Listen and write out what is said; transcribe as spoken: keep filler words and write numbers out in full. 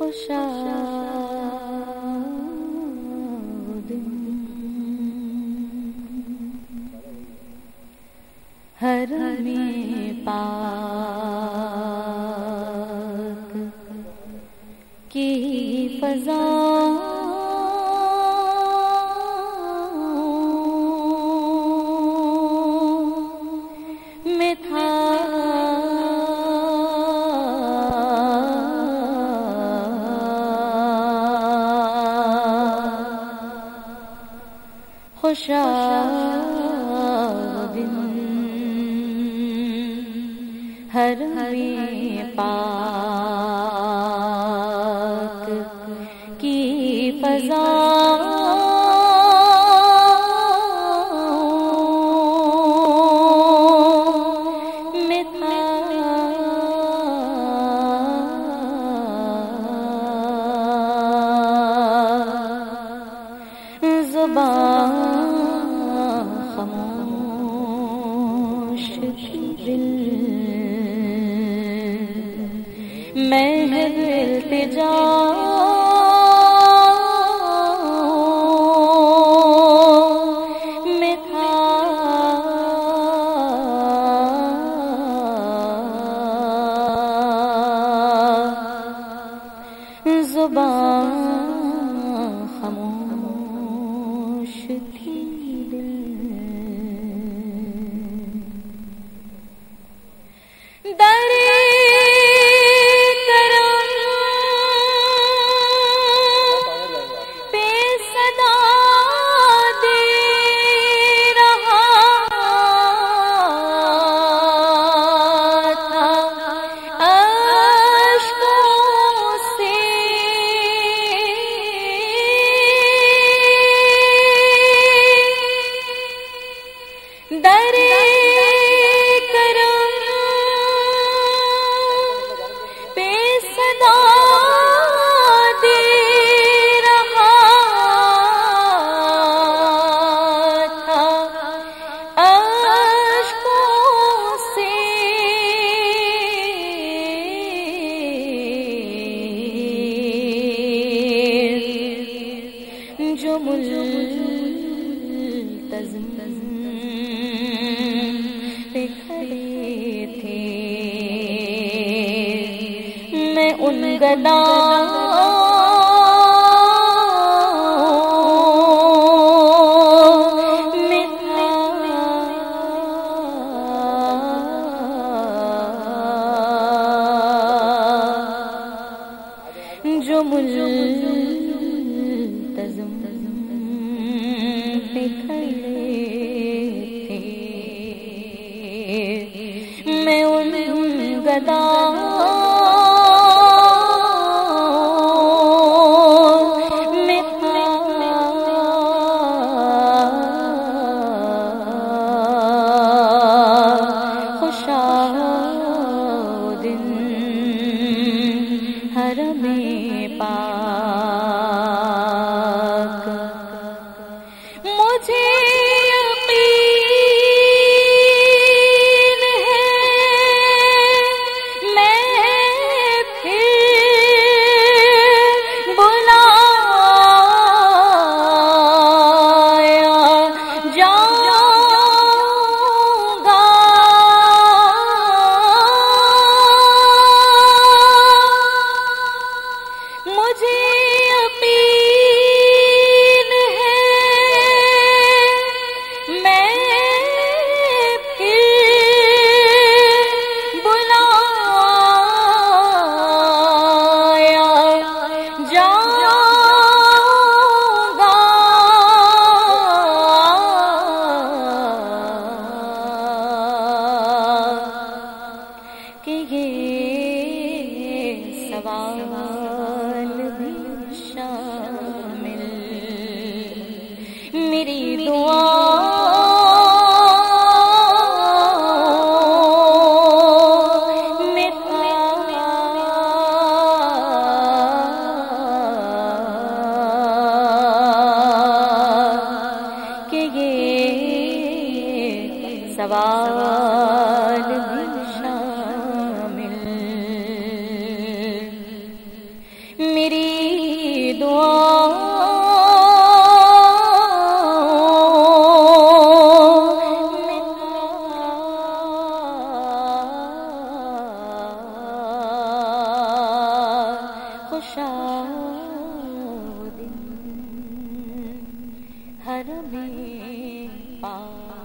خوشاد حرم پاک کی فضا میں تھا خوشاد حرم پاک کی فضا میں تھا زبان خاموش دل میں ہے التجا میں تھا زبان خاموش تھی دل در در کرم پہ صدا دے رہا تھا اشکوں سے جو ملتزم پہ کھڑے تھے میں ان گداؤں میں تھا جو ملتزم پہ کھڑے میں ان گداؤں میں تھا خوشاد حرم پاک مجھے سوال بھی شامل میری دعا میں تھا کہ یہ سوال بھی شامل گھر میں پا